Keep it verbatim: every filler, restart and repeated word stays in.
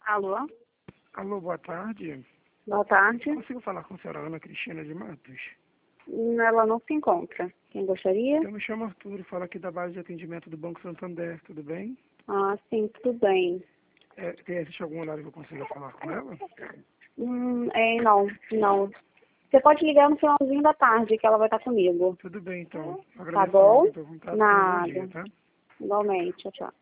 Alô? Alô, boa tarde. Boa tarde. Consigo falar com a senhora Ana Cristina de Matos? Ela não se encontra. Quem gostaria? Eu me chamo Arthur e falo aqui da base de atendimento do Banco Santander, tudo bem? Ah, sim, tudo bem. É, tem, existe algum horário que eu consiga falar com ela? Hum, é, não, não. Você pode ligar no finalzinho da tarde, que ela vai estar comigo. Tudo bem, então. Tá Agradeço bom? muito a perguntar. Tenha um bom dia, Nada. tá? Igualmente, tchau, tchau.